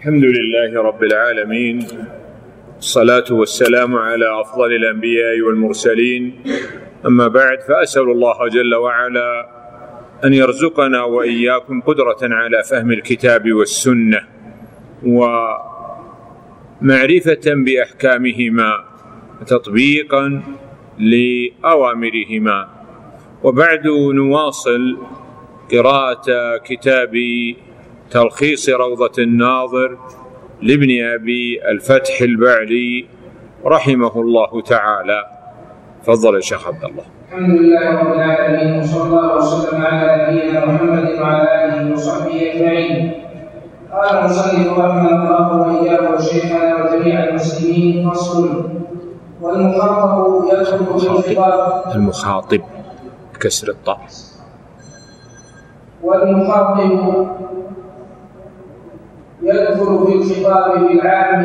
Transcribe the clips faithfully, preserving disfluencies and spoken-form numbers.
الحمد لله رب العالمين، الصلاة والسلام على أفضل الأنبياء والمرسلين، أما بعد، فأسأل الله جل وعلا أن يرزقنا وإياكم قدرة على فهم الكتاب والسنة ومعرفة بأحكامهما وتطبيقا لأوامرهما. وبعد، نواصل قراءة كتاب تلخيص روضة الناظر لابن أبي الفتح البعلي رحمه الله تعالى. تفضل يا شيخ عبد الله. الحمد لله رب العالمين، وصلى الله وسلم على نبينا محمد وعلى آله وصحبه أجمعين. قال المصنف رحمه الله وإياه وشيخنا وجميع المسلمين: فصل. والمخاطب يدخل في الخطاب المخاطب كسر الطاء. والمخاطب يدخل في الخطاب بالعام،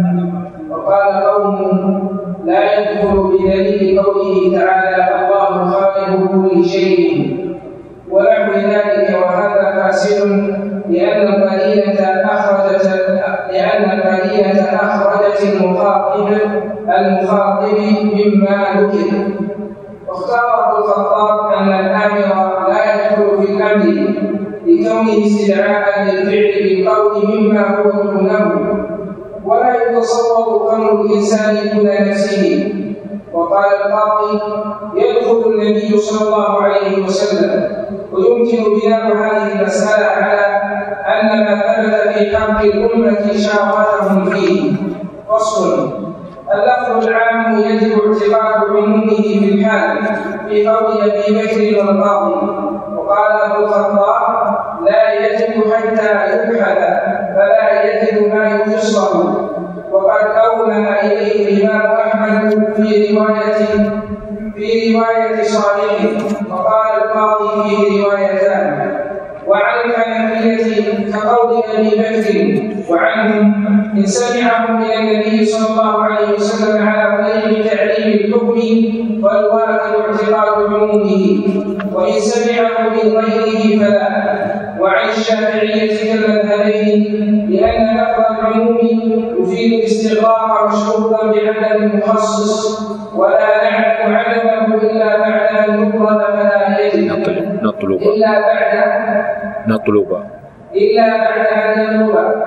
وقال قوم: لا يدخل بدليل قوله تعالى: الله خالق كل شيء، ونحو ذلك، وهذا فاسد لأن القرينة أخرجت لأن القرينة أخرجت المخاطب المخاطب مما ذكر. واختار ابو الخطاب أن الآمر لا يدخل في الأمر لكونه استدعاء للفعل بالقول مما هو دونه، ولا يتصور كون الإنسان دون نفسه. وقال القاضي: يدخل النبي صلى الله عليه وسلم. ويمكن بناء هذه المسألة على أن ما ثبت في حق الأمة شاركهم فيه. فصل. اللفظ العام يجب اعتقاد عمومه في الحال في قول أبي بكر والقاضي. وقال ابو الخطاب: لا يجب حتى يبحث فلا يجد ما يفصله. وقد أومن إليه الإمام أحمد في رواية في رواية صالح، وقال القاضي فيه روايتان. وعن الحنفية كقول أبي بكر وعنهم: إن سمعه من النبي صلى الله عليه وسلم على طريق تعليم الحكم فالواجب اعتقاد عمومه، وإن سمعه من غيره فلا. وعن الشافعية كالمذهبين لأن لفظ العموم يفيد الاستغراق مشروطا بعدم المخصص، ولا نعلم عدمه إلا بعد أن يفرد فلا يجب نطلب إلا بعد نطلب إلا بعد أن ينبغ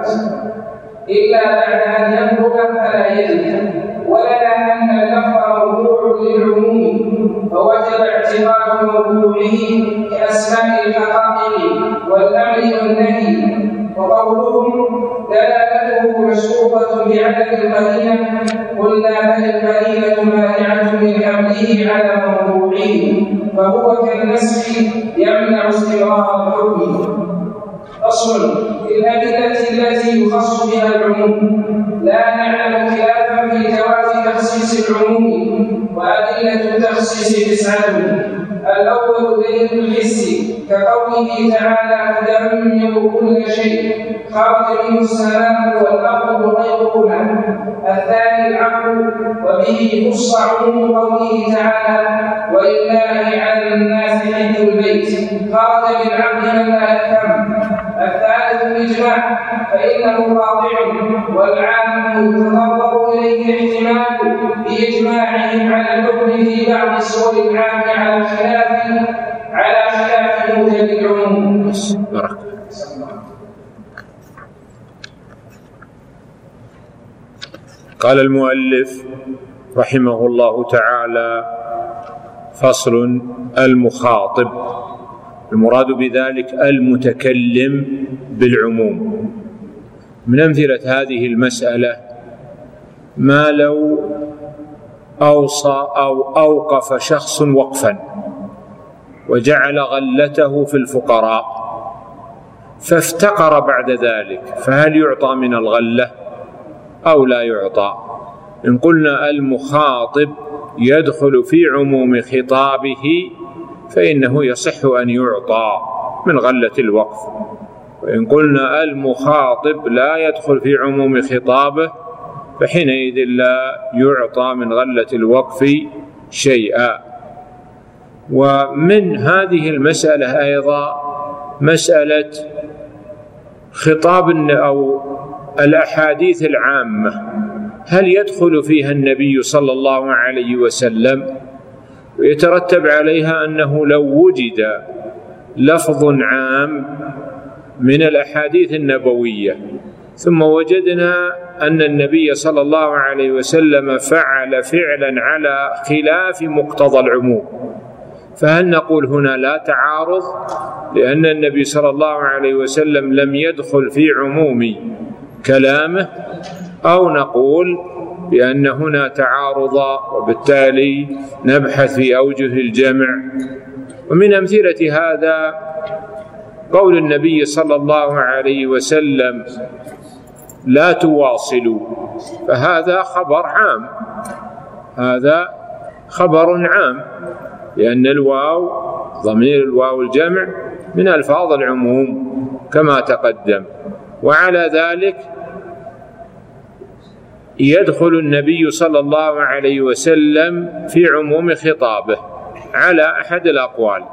إلا بعد أن ينبغ فلا يجب. ولنا أن اللفظ موضوع للعموم، فوجب اعتقاد موضوعه كأسماء الحقائق والأمر والنهي. وقولهم دلالته مشروطة بعدم القرينة، قلنا بل القرينة مانعة من حمله على موضوعه، فهو كالنسخ يمنع استمرار الحكم. أصل في الأدلة التي يخص بها العموم لا نعلم خلافا في جواز تخصيص العموم، وأدلة التخصيص تسعة. الأول دليل الحس كقوله تعالى: تدمر كل شيء خرج منه السماء والأرض غيرهما. الثاني العقل، وبه خص عموم قوله تعالى: ولله على الناس حج البيت خرج بالعقل من لا يفهم. الثالث الإجماع، فإنه قاطع، والعام يتطرق إليه احتمال بإجماعهم على الحكم في بعض صور العام على خلاف على خلاف موجب العموم. قال المؤلف رحمه الله تعالى: فصل. المخاطب، المراد بذلك المتكلم بالعموم. من أمثلة هذه المسألة ما لو أوصى أو أوقف شخص وقفا وجعل غلته في الفقراء فافتقر بعد ذلك، فهل يعطى من الغلة أو لا يعطى؟ إن قلنا المخاطب يدخل في عموم خطابه فإنه يصح أن يعطى من غلة الوقف. وإن قلنا المخاطب لا يدخل في عموم خطابه فحينئذ لا يعطى من غلة الوقف شيئا. ومن هذه المسألة أيضا مسألة خطاب أو الأحاديث العامة هل يدخل فيها النبي صلى الله عليه وسلم؟ ويترتب عليها أنه لو وجد لفظ عام من الأحاديث النبوية ثم وجدنا أن النبي صلى الله عليه وسلم فعل فعلا على خلاف مقتضى العموم، فهل نقول هنا لا تعارض لأن النبي صلى الله عليه وسلم لم يدخل في عموم كلامه، أو نقول بأن هنا تعارض وبالتالي نبحث في أوجه الجمع؟ ومن أمثلة هذا قول النبي صلى الله عليه وسلم لا تواصلوا، فهذا خبر عام، هذا خبر عام لأن الواو ضمير الواو الجمع من ألفاظ العموم كما تقدم. وعلى ذلك يدخل النبي صلى الله عليه وسلم في عموم خطابه على أحد الأقوال.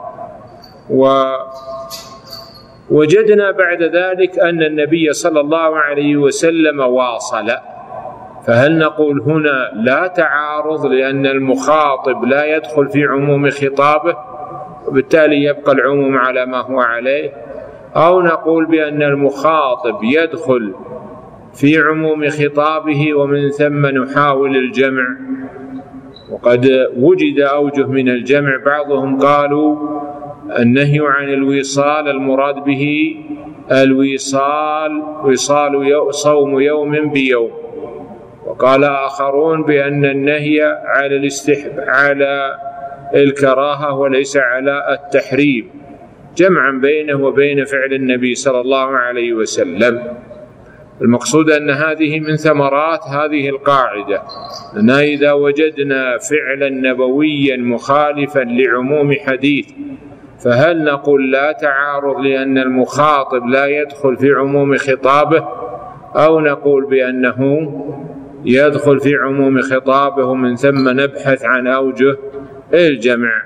ووجدنا بعد ذلك أن النبي صلى الله عليه وسلم واصل، فهل نقول هنا لا تعارض لأن المخاطب لا يدخل في عموم خطابه وبالتالي يبقى العموم على ما هو عليه، أو نقول بأن المخاطب يدخل في عموم خطابه ومن ثم نحاول الجمع؟ وقد وجد أوجه من الجمع، بعضهم قالوا النهي عن الوصال المراد به الوصال وصال صوم يوم بيوم، وقال آخرون بأن النهي على الاستحب على الكراهة وليس على التحريم، جمعا بينه وبين فعل النبي صلى الله عليه وسلم. المقصود أن هذه من ثمرات هذه القاعدة، أن إذا وجدنا فعلا نبويا مخالفا لعموم حديث فهل نقول لا تعارض لأن المخاطب لا يدخل في عموم خطابه، أو نقول بأنه يدخل في عموم خطابه ومن ثم نبحث عن أوجه الجمع؟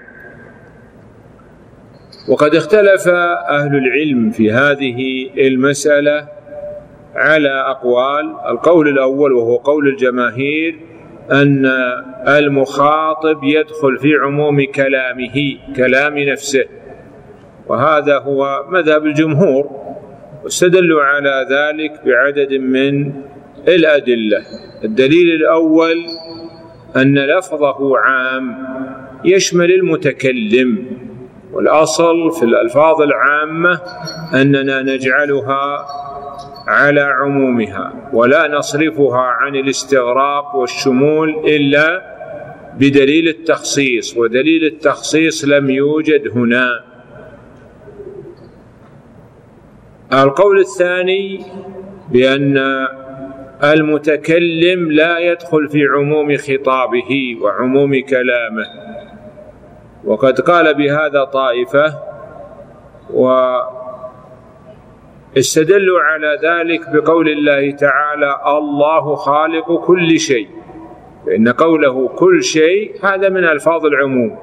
وقد اختلف أهل العلم في هذه المسألة على أقوال. القول الأول وهو قول الجماهير أن المخاطب يدخل في عموم كلامه كلام نفسه، وهذا هو مذهب الجمهور، واستدلوا على ذلك بعدد من الأدلة. الدليل الأول أن لفظه عام يشمل المتكلم، والأصل في الألفاظ العامة أننا نجعلها على عمومها ولا نصرفها عن الاستغراق والشمول إلا بدليل التخصيص، ودليل التخصيص لم يوجد هنا. القول الثاني بأن المتكلم لا يدخل في عموم خطابه وعموم كلامه، وقد قال بهذا طائفة واستدلوا على ذلك بقول الله تعالى الله خالق كل شيء، فإن قوله كل شيء هذا من ألفاظ العموم،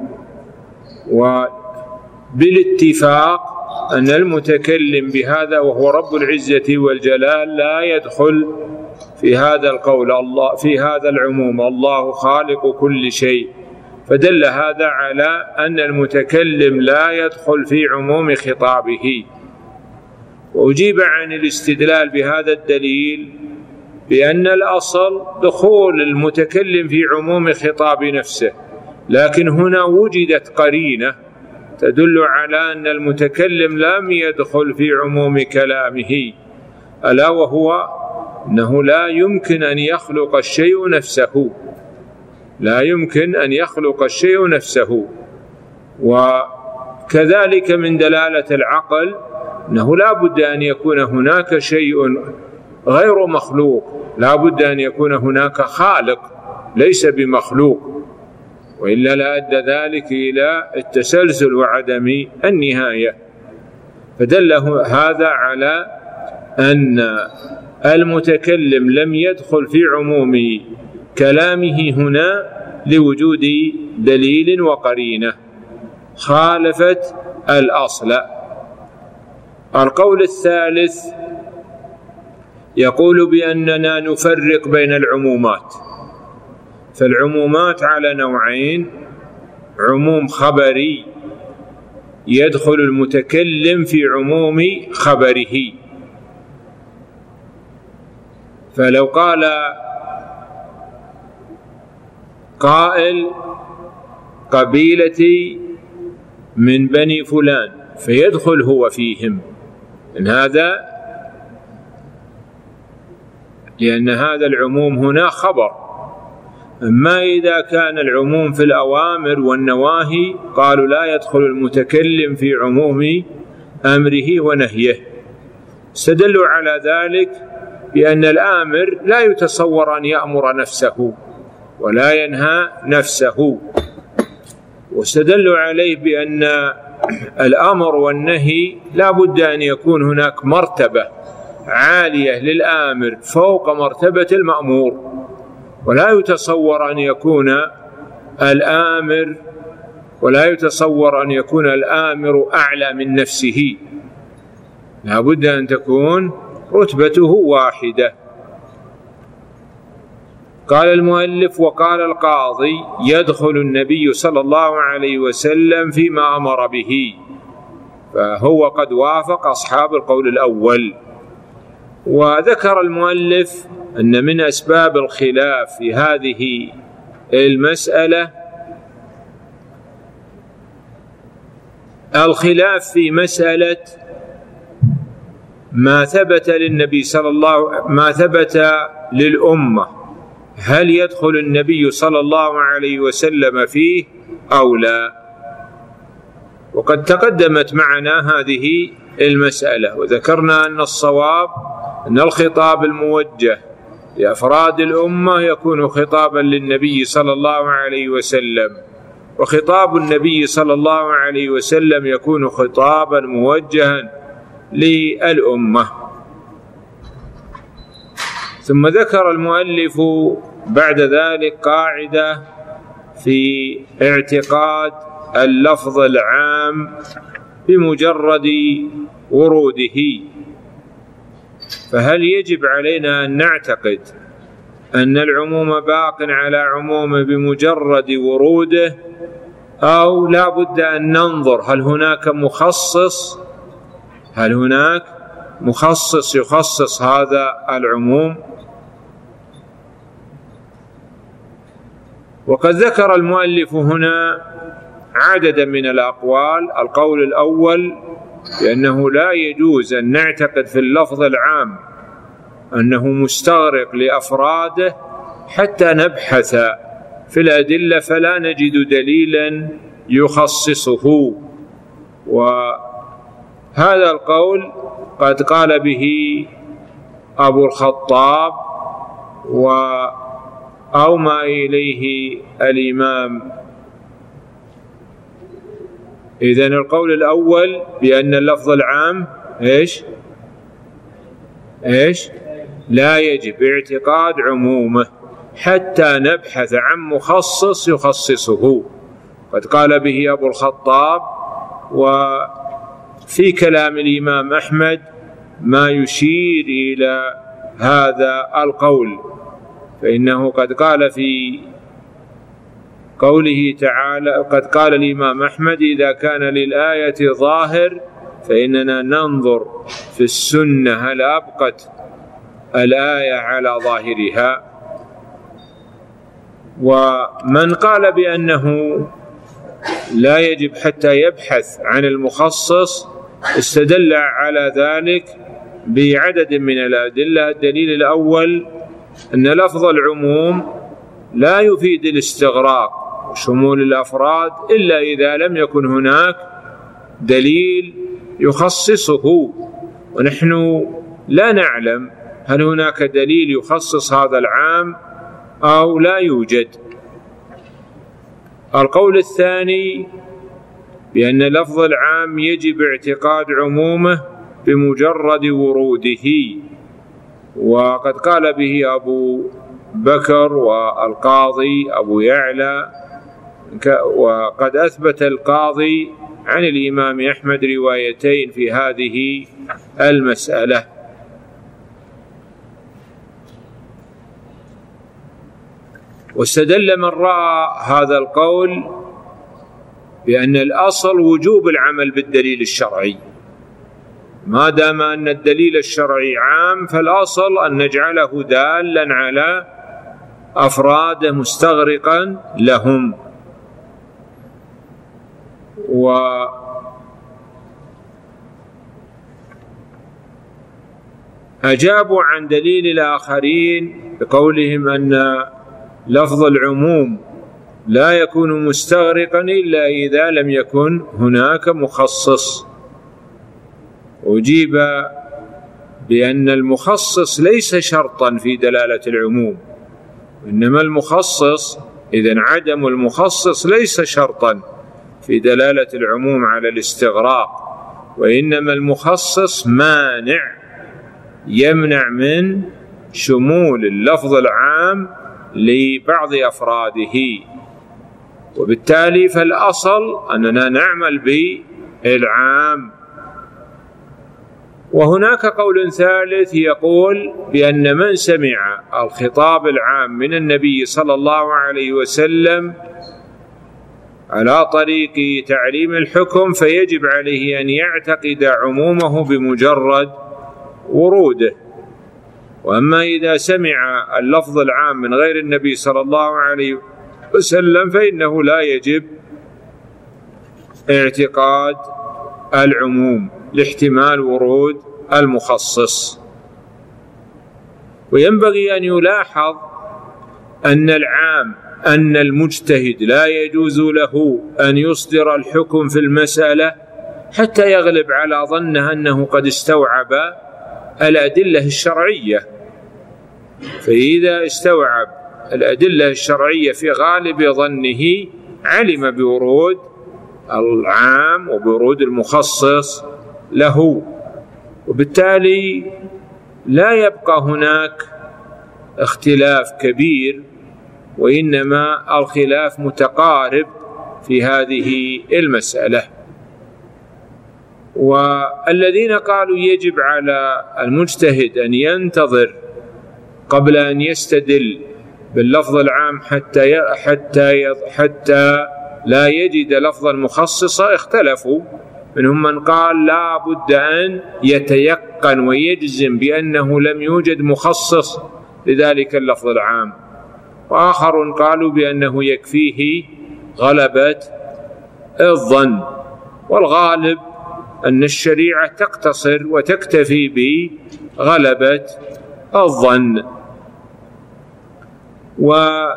وبالاتفاق أن المتكلم بهذا وهو رب العزة والجلال لا يدخل في هذا القول الله في هذا العموم الله خالق كل شيء، فدل هذا على أن المتكلم لا يدخل في عموم خطابه. وأجيب عن الاستدلال بهذا الدليل بأن الأصل دخول المتكلم في عموم خطاب نفسه، لكن هنا وجدت قرينة تدل على أن المتكلم لم يدخل في عموم كلامه، ألا وهو أنه لا يمكن أن يخلق الشيء نفسه، لا يمكن أن يخلق الشيء نفسه. وكذلك من دلالة العقل أنه لا بد أن يكون هناك شيء غير مخلوق، لا بد أن يكون هناك خالق ليس بمخلوق، وإلا لا أدى ذلك إلى التسلسل وعدم النهاية. فدل هذا على أن المتكلم لم يدخل في عموم كلامه هنا لوجود دليل وقرينة خالفت الأصل. القول الثالث يقول بأننا نفرق بين العمومات، فالعمومات على نوعين: عموم خبري يدخل المتكلم في عموم خبره، فلو قال قائل قبيلتي من بني فلان فيدخل هو فيهم، إن هذا لأن هذا العموم هنا خبر. أما إذا كان العموم في الأوامر والنواهي قالوا لا يدخل المتكلم في عموم أمره ونهيه. استدلوا على ذلك بأن الآمر لا يتصور أن يأمر نفسه ولا ينهى نفسه، واستدلوا عليه بأن الأمر والنهي لا بد أن يكون هناك مرتبة عالية للآمر فوق مرتبة المأمور، ولا يتصور أن يكون الآمر ولا يتصور أن يكون الآمر أعلى من نفسه، لا بد أن تكون رتبته واحدة. قال المؤلف: وقال القاضي: يدخل النبي صلى الله عليه وسلم فيما أمر به، فهو قد وافق أصحاب القول الأول. وذكر المؤلف أن من أسباب الخلاف في هذه المسألة الخلاف في مسألة ما ثبت للنبي صلى الله ما ثبت للأمة، هل يدخل النبي صلى الله عليه وسلم فيه أو لا؟ وقد تقدمت معنا هذه المسألة، وذكرنا أن الصواب أن الخطاب الموجه لأفراد الأمة يكون خطابا للنبي صلى الله عليه وسلم، وخطاب النبي صلى الله عليه وسلم يكون خطابا موجها للأمة. ثم ذكر المؤلف بعد ذلك قاعدة في اعتقاد اللفظ العام بمجرد وروده، فهل يجب علينا أن نعتقد أن العموم باق على عموم بمجرد وروده، أو لا بد أن ننظر هل هناك مخصص هل هناك مخصص يخصص هذا العموم؟ وقد ذكر المؤلف هنا عددا من الأقوال. القول الأول بأنه لا يجوز أن نعتقد في اللفظ العام أنه مستغرق لأفراده حتى نبحث في الأدلة فلا نجد دليلا يخصصه، وهذا القول قد قال به أبو الخطاب وأومى إليه الإمام. إذن القول الأول بأن اللفظ العام إيش إيش لا يجب اعتقاد عمومه حتى نبحث عن مخصص يخصصه، قد قال به أبو الخطاب، وفي كلام الإمام أحمد ما يشير إلى هذا القول، فإنه قد قال في قوله تعالى قد قال الإمام أحمد: إذا كان للآية ظاهر فإننا ننظر في السنة هل أبقت الآية على ظاهرها. ومن قال بأنه لا يجب حتى يبحث عن المخصص استدل على ذلك بعدد من الأدلة. الدليل الأول أن لفظ العموم لا يفيد الاستغراق وشمول الأفراد إلا إذا لم يكن هناك دليل يخصصه، ونحن لا نعلم هل هناك دليل يخصص هذا العام أو لا يوجد. القول الثاني بأن لفظ العام يجب اعتقاد عمومه بمجرد وروده، وقد قال به أبو بكر والقاضي أبو يعلى، وقد أثبت القاضي عن الإمام أحمد روايتين في هذه المسألة. واستدل من رأى هذا القول بأن الأصل وجوب العمل بالدليل الشرعي، ما دام أن الدليل الشرعي عام فالأصل أن نجعله دالا على أفراده مستغرقا لهم. وأجابوا عن دليل الآخرين بقولهم أن لفظ العموم لا يكون مستغرقا إلا إذا لم يكن هناك مخصص. أجيب بأن المخصص ليس شرطا في دلالة العموم، إنما المخصص إذن عدم المخصص ليس شرطا في دلالة العموم على الاستغراق، وإنما المخصص مانع يمنع من شمول اللفظ العام لبعض أفراده، وبالتالي فالأصل أننا نعمل بالعام. وهناك قول ثالث يقول بأن من سمع الخطاب العام من النبي صلى الله عليه وسلم على طريق تعليم الحكم فيجب عليه أن يعتقد عمومه بمجرد وروده، وأما إذا سمع اللفظ العام من غير النبي صلى الله عليه وسلم فإنه لا يجب اعتقاد العموم لاحتمال ورود المخصص. وينبغي أن يلاحظ أن العام أن المجتهد لا يجوز له أن يصدر الحكم في المسألة حتى يغلب على ظنه أنه قد استوعب الأدلة الشرعية، فإذا استوعب الأدلة الشرعية في غالب ظنه علم بورود العام وبورود المخصص له، وبالتالي لا يبقى هناك اختلاف كبير، وإنما الخلاف متقارب في هذه المسألة. والذين قالوا يجب على المجتهد أن ينتظر قبل أن يستدل باللفظ العام حتى حتى حتى لا يجد لفظا مخصصا اختلفوا، منهم من قال لا بد أن يتيقن ويجزم بأنه لم يوجد مخصص لذلك اللفظ العام، وآخر قالوا بأنه يكفيه غلبة الظن، والغالب أن الشريعة تقتصر وتكتفي بغلبة الظن. و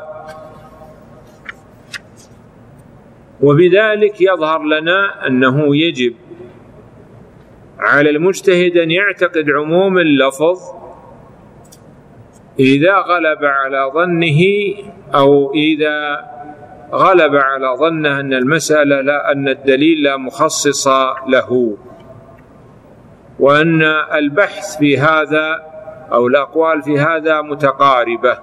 وبذلك يظهر لنا أنه يجب على المجتهد أن يعتقد عموم اللفظ إذا غلب على ظنه أو إذا غلب على ظنه أن المسألة لا أن الدليل لا مخصص له، وأن البحث في هذا أو الأقوال في هذا متقاربة،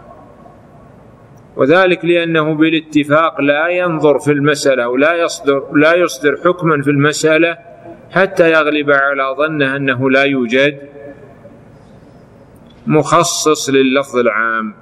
وذلك لأنه بالاتفاق لا ينظر في المسألة ولا يصدر لا يصدر حكما في المسألة حتى يغلب على ظنه أنه لا يوجد مخصص لللفظ العام.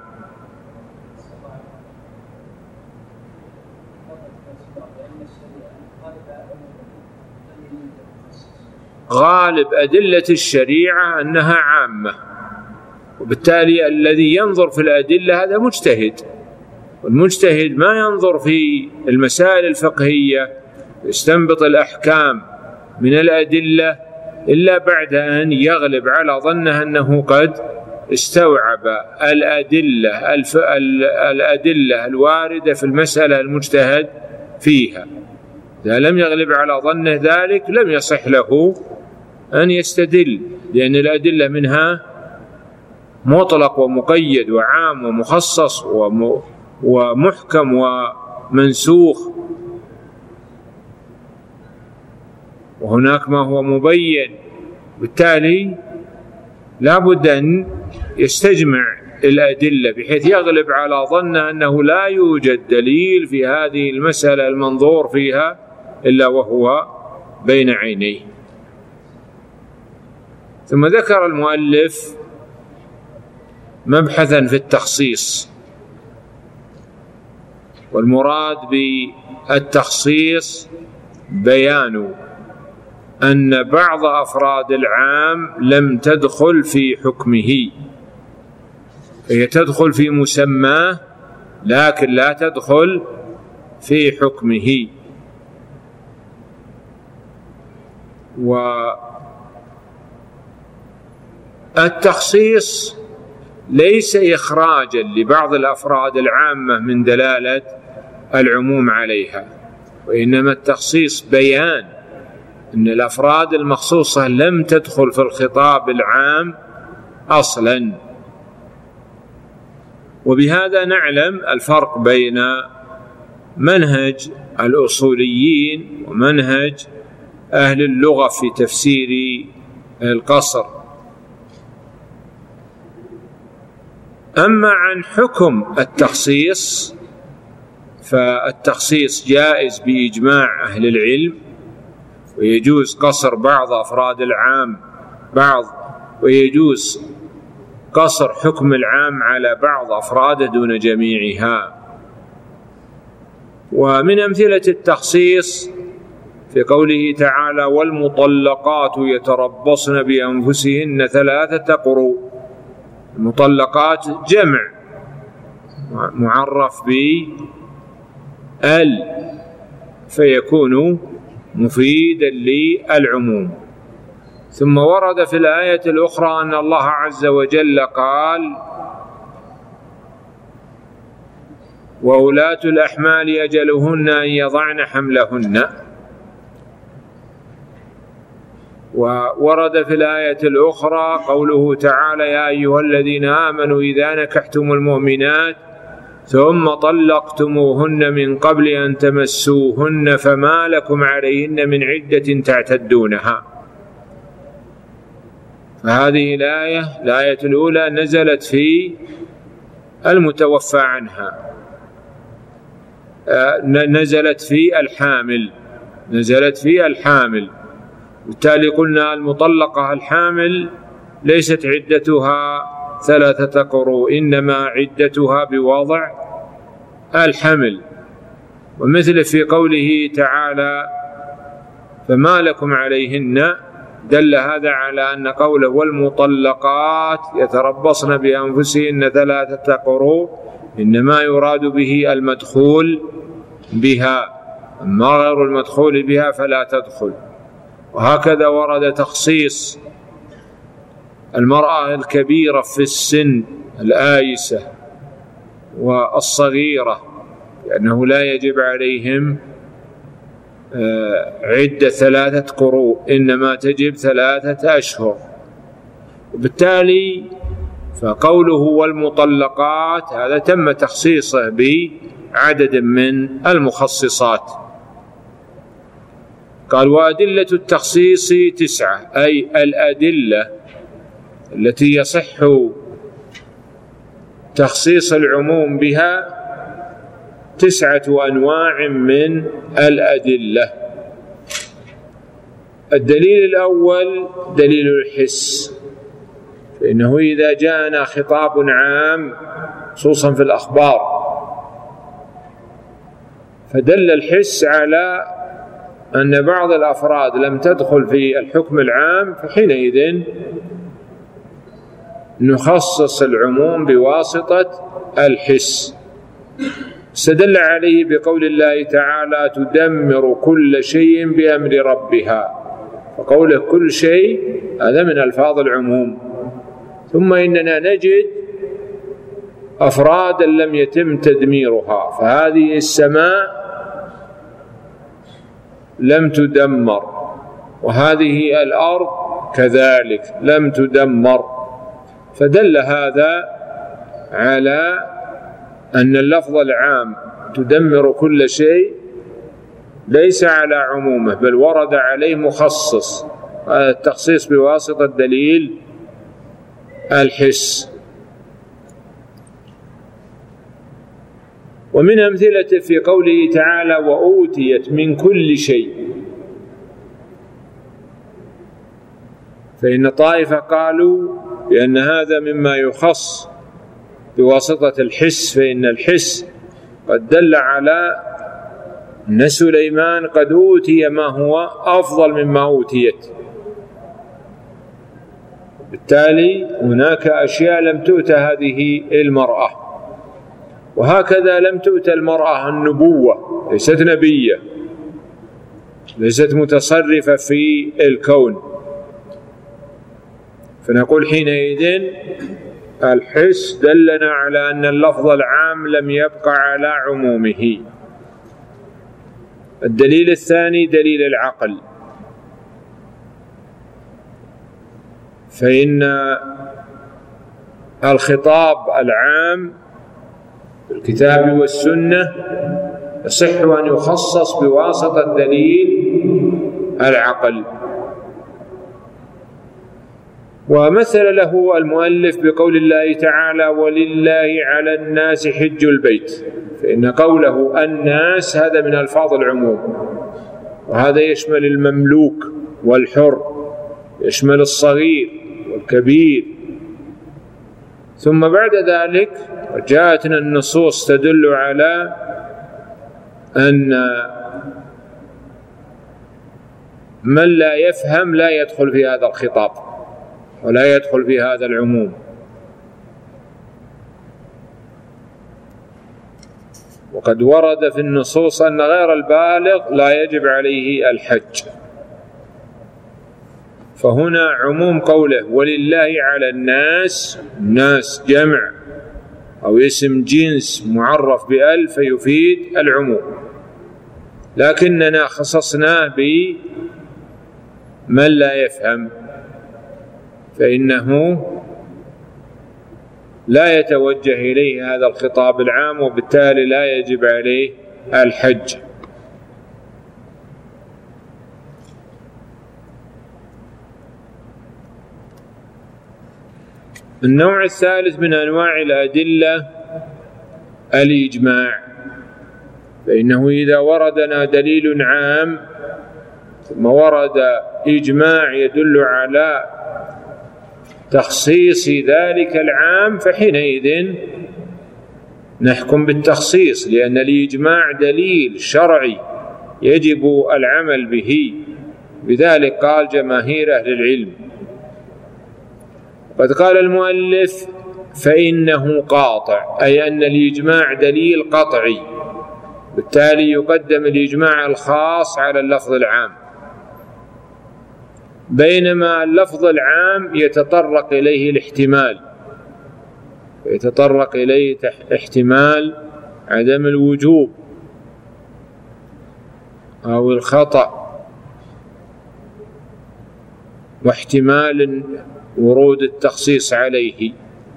غالب أدلة الشريعة أنها عامة، وبالتالي الذي ينظر في الأدلة هذا مجتهد، والمجتهد ما ينظر في المسائل الفقهية يستنبط الأحكام من الأدلة إلا بعد أن يغلب على ظنه أنه قد استوعب الأدلة الف... الأدلة الواردة في المسألة المجتهد فيها. إذا لم يغلب على ظنه ذلك لم يصح له أن يستدل، لأن الأدلة منها مطلق ومقيد وعام ومخصص وم... ومحكم ومنسوخ، وهناك ما هو مبين، بالتالي لا بد أن يستجمع الأدلة بحيث يغلب على ظنه أنه لا يوجد دليل في هذه المسألة المنظور فيها إلا وهو بين عينيه. ثم ذكر المؤلف مبحثا في التخصيص، والمراد بالتخصيص بيان أن بعض أفراد العام لم تدخل في حكمه، هي تدخل في مسماه لكن لا تدخل في حكمه. والتخصيص ليس إخراجا لبعض الأفراد العامة من دلالة العموم عليها، وإنما التخصيص بيان أن الأفراد المخصوصة لم تدخل في الخطاب العام أصلا. وبهذا نعلم الفرق بين منهج الأصوليين ومنهج أهل اللغة في تفسير القصر. أما عن حكم التخصيص فالتخصيص جائز بإجماع أهل العلم، ويجوز قصر بعض أفراد العام بعض، ويجوز قصر حكم العام على بعض أفراده دون جميعها. ومن أمثلة التخصيص في قوله تعالى: والمطلقات يتربصن بأنفسهن ثلاثة قروء. المطلقات جمع معرف بال فيكون مفيدا للعموم. ثم ورد في الآية الأخرى أن الله عز وجل قال: وأولاة الأحمال أجلهن أن يضعن حملهن. وورد في الآية الأخرى قوله تعالى: يا أيها الذين آمنوا إذا نكحتم المؤمنات ثم طلقتموهن من قبل أن تمسوهن فما لكم عليهن من عدة تعتدونها. فهذه الآية الآية الأولى نزلت في المتوفى عنها، نزلت في الحامل نزلت في الحامل بالتالي قلنا المطلقة الحامل ليست عدتها ثلاثة قروء، إنما عدتها بوضع الحمل. ومثل في قوله تعالى: فما لكم عليهن، دل هذا على أن قوله والمطلقات يتربصن بأنفسهن ثلاثة قروء إنما يراد به المدخول بها، أما غير المدخول بها فلا تدخل. وهكذا ورد تخصيص المرأة الكبيرة في السن الآيسة والصغيرة، لأنه لا يجب عليهم عدة ثلاثة قروء، إنما تجب ثلاثة أشهر. وبالتالي فقوله والمطلقات هذا تم تخصيصه بعدد من المخصصات. قال: وأدلة التخصيص تسعة، أي الأدلة التي يصح تخصيص العموم بها تسعة أنواع من الأدلة. الدليل الأول دليل الحس، فإنه إذا جاءنا خطاب عام خصوصا في الأخبار فدل الحس على أن بعض الأفراد لم تدخل في الحكم العام، فحينئذ نخصص العموم بواسطة الحس. استدل عليه بقول الله تعالى: تدمر كل شيء بأمر ربها، فقوله كل شيء هذا من ألفاظ العموم. ثم إننا نجد أفرادا لم يتم تدميرها، فهذه السماء لم تدمر، وهذه الأرض كذلك لم تدمر، فدل هذا على أن اللفظ العام تدمر كل شيء ليس على عمومه، بل ورد عليه مخصص، هذا التخصيص بواسطة دليل الحس. ومن أمثلة في قوله تعالى: وأوتيت من كل شيء، فإن طائفة قالوا بأن هذا مما يخص بواسطة الحس، فإن الحس قد دل على أن سليمان قد أوتي ما هو أفضل مما أوتيت، بالتالي هناك أشياء لم تؤت هذه المرأة. وهكذا لم تؤت المرأة النبوة، ليست نبية، ليست متصرفة في الكون. فنقول حينئذ الحس دلنا على أن اللفظ العام لم يبقى على عمومه. الدليل الثاني دليل العقل، فإن الخطاب العام في الكتاب والسنة يصح أن يخصص بواسطة دليل العقل. ومثل له المؤلف بقول الله تعالى: ولله على الناس حج البيت، فإن قوله الناس هذا من ألفاظ العموم، وهذا يشمل المملوك والحر، يشمل الصغير والكبير. ثم بعد ذلك جاءتنا النصوص تدل على أن من لا يفهم لا يدخل في هذا الخطاب ولا يدخل في هذا العموم. وقد ورد في النصوص أن غير البالغ لا يجب عليه الحج، فهنا عموم قوله ولله على الناس، الناس جمع أو اسم جنس معرف بأل فيفيد العموم، لكننا خصصناه بمن لا يفهم، فإنه لا يتوجه إليه هذا الخطاب العام، وبالتالي لا يجب عليه الحج. النوع الثالث من أنواع الأدلة الإجماع، فإنه إذا وردنا دليل عام ثم ورد إجماع يدل على تخصيص ذلك العام، فحينئذ نحكم بالتخصيص، لأن الإجماع دليل شرعي يجب العمل به، بذلك قال جماهير أهل العلم. قد قال المؤلف فإنه قاطع، أي أن الإجماع دليل قطعي، بالتالي يقدم الإجماع الخاص على اللفظ العام، بينما اللفظ العام يتطرق إليه الاحتمال، يتطرق إليه احتمال عدم الوجوب أو الخطأ، واحتمال ورود التخصيص عليه.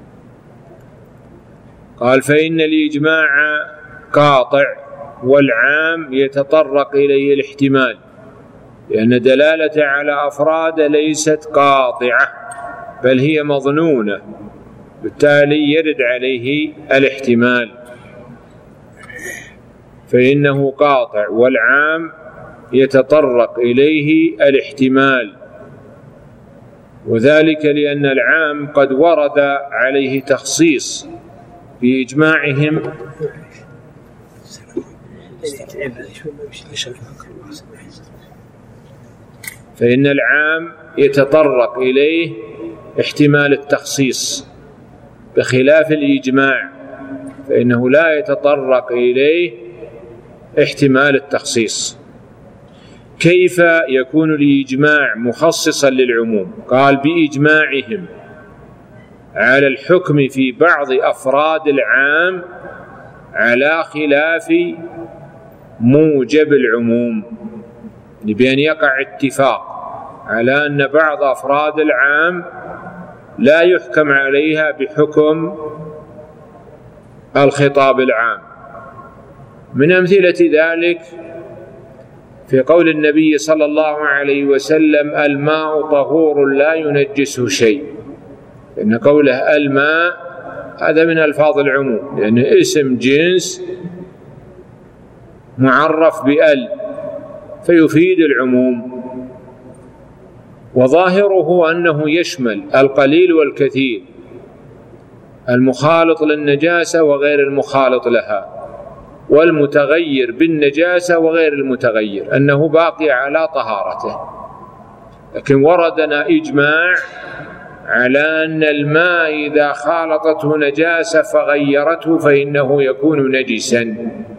قال فإن الإجماع قاطع والعام يتطرق إليه الاحتمال، لأن دلالة على أفراد ليست قاطعة بل هي مظنونة، بالتالي يرد عليه الاحتمال، فإنه قاطع والعام يتطرق إليه الاحتمال، وذلك لأن العام قد ورد عليه تخصيص بإجماعهم. فإن العام يتطرق إليه احتمال التخصيص، بخلاف الإجماع فإنه لا يتطرق إليه احتمال التخصيص. كيف يكون الإجماع مخصصا للعموم؟ قال بإجماعهم على الحكم في بعض أفراد العام على خلاف موجب العموم، بأن يقع اتفاق على أن بعض أفراد العام لا يحكم عليها بحكم الخطاب العام. من أمثلة ذلك في قول النبي صلى الله عليه وسلم الماء طهور لا ينجسه شيء، لأن قوله الماء هذا من ألفاظ العموم، لأنه اسم جنس معرف بأل فيفيد العموم، وظاهره أنه يشمل القليل والكثير، المخالط للنجاسة وغير المخالط لها، والمتغير بالنجاسة وغير المتغير أنه باقي على طهارته. لكن وردنا إجماع على أن الماء إذا خالطته نجاسة فغيرته فإنه يكون نجسا،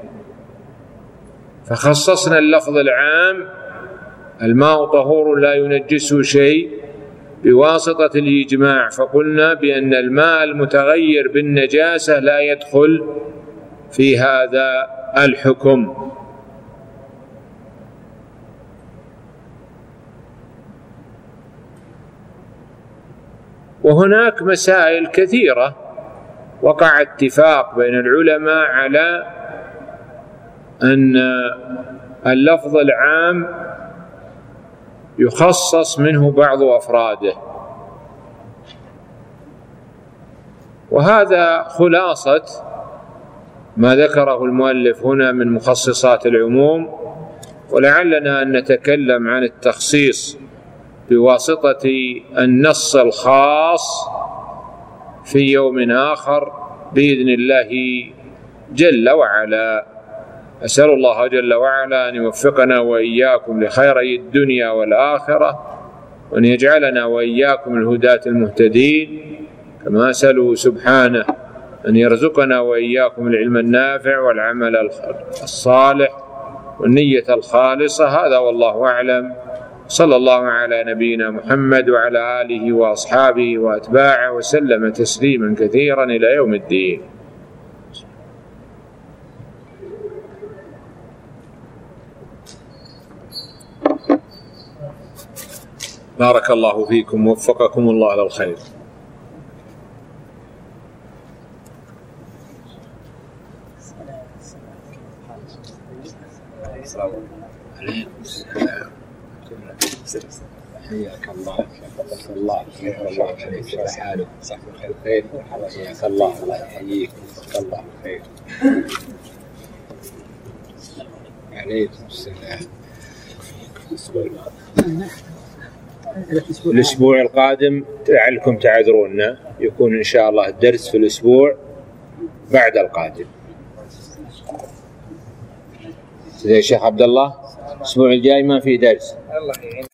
فخصصنا اللفظ العام الماء طهور لا ينجسه شيء بواسطة الإجماع، فقلنا بأن الماء المتغير بالنجاسة لا يدخل في هذا الحكم. وهناك مسائل كثيرة وقع اتفاق بين العلماء على أن اللفظ العام يخصص منه بعض أفراده، وهذا خلاصة ما ذكره المؤلف هنا من مخصصات العموم. ولعلنا أن نتكلم عن التخصيص بواسطة النص الخاص في يوم آخر بإذن الله جل وعلا. أسأل الله جل وعلا أن يوفقنا وإياكم لخيري الدنيا والآخرة، وأن يجعلنا وإياكم الهداة المهتدين، كما أسأله سبحانه أن يرزقنا وإياكم العلم النافع والعمل الصالح والنية الخالصة. هذا والله أعلم. صلى الله على نبينا محمد وعلى آله وأصحابه وأتباعه وسلم تسليما كثيرا إلى يوم الدين. بارك الله فيكم ووفقكم الله للخير. حياك الله، شكرك الله، شكر الله عليك، شكر حالك، صح بخير خير، حياك الله، الله يحييك، جزاك الله خير. عليكم السلام. الأسبوع القادم لعلكم تعذروننا، يكون إن شاء الله الدرس في الأسبوع بعد القادم. يا شيخ عبد الله الأسبوع الجاي ما في درس.